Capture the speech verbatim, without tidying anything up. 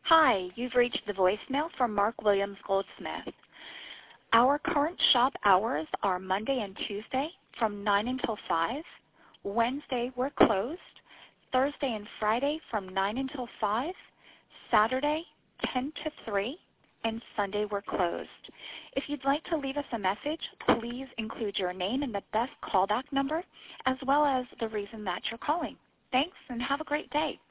Hi, you've reached the voicemail from Mark Williams Goldsmith. Our current shop hours are Monday and Tuesday from nine until five. Wednesday we're closed. Thursday and Friday from nine until five. Saturday ten to three. And Sunday we're closed. If you'd like to leave us a message, please include your name and the best callback number, as well as the reason that you're calling. Thanks, and have a great day.